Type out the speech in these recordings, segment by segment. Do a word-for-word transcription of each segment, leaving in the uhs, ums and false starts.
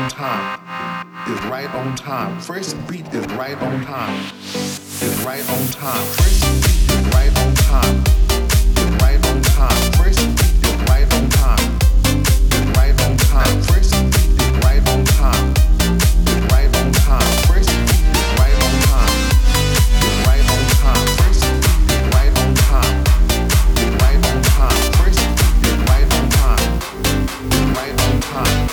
on time. Is right on time. First beat is right on time. Is right on time. First beat is right on time. Is right on time. First beat is right on time. Is right on time. First beat is right on time. Is right on time. First beat is right on time. Is right on time. First beat is right on time. Is right on time. First beat is right on time. Is right on time.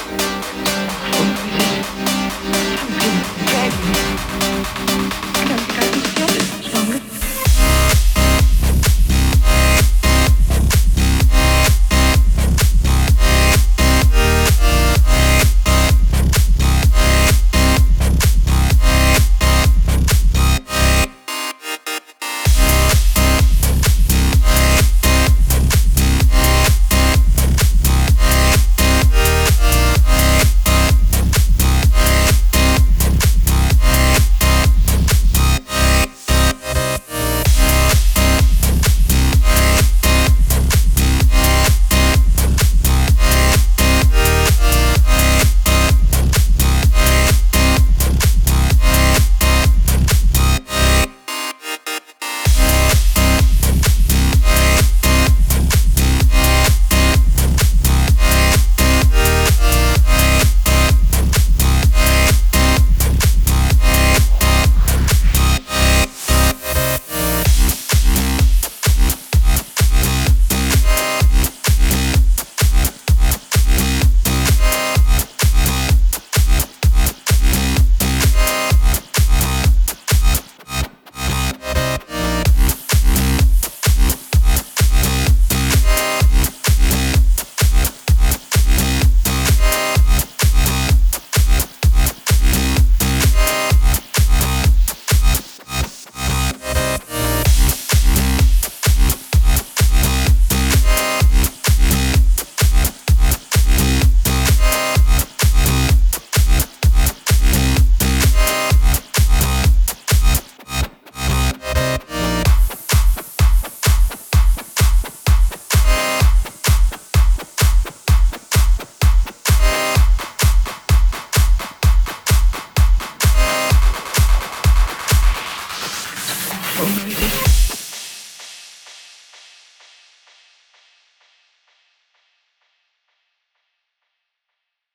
Only